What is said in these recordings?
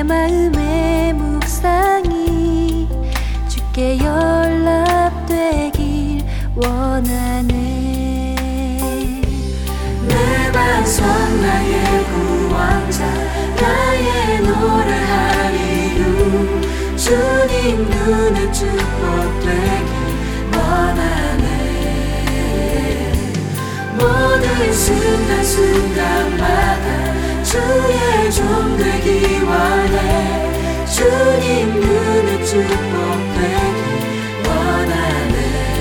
나의 마음의 묵상이 주께 연락되길 원하네. 내 반석 나의 구원자 나의 노래하리요 주님 눈에 축복되길 원하네. 모든 순간순간마다 주의 종 되기 원해. 주님 눈에 축복되길 원하네.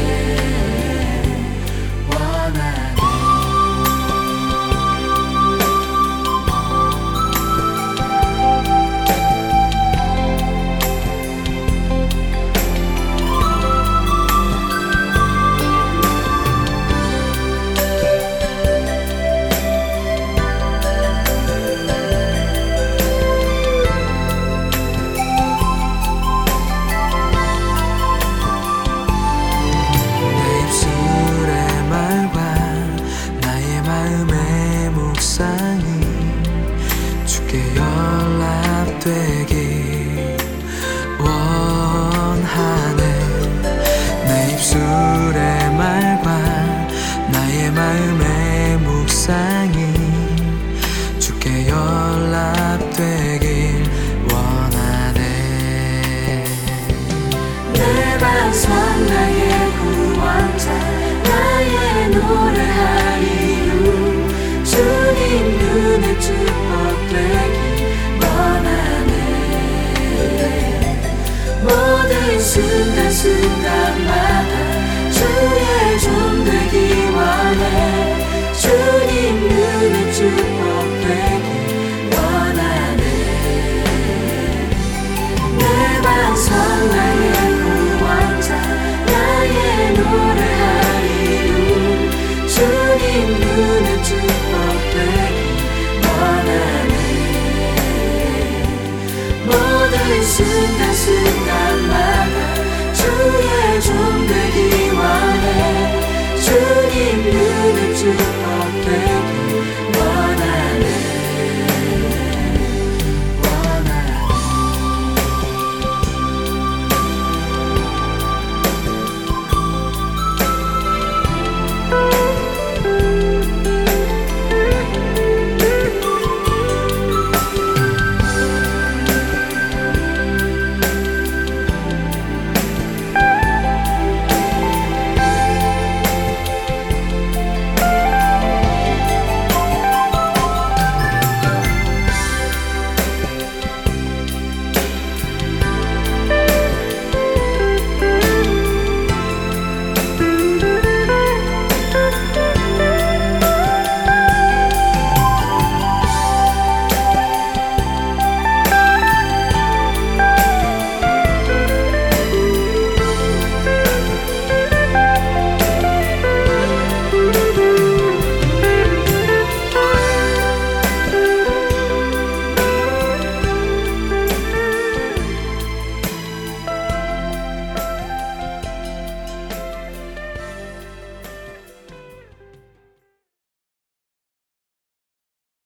되길 원하네. 내 입술의 말과 나의 마음의 묵상이 주께 연락되길 원하네. 내 반석 나의 구원자 나의 노래하리요 주님 눈에 축복되길 모든 순간순간마다 주의 종 되기 원해. 주님 눈에 축복되길 원하네. 내 반석 나의 구원자 나의 노래하리요 주님 눈에 축복되길 원하네. 모든 순간순간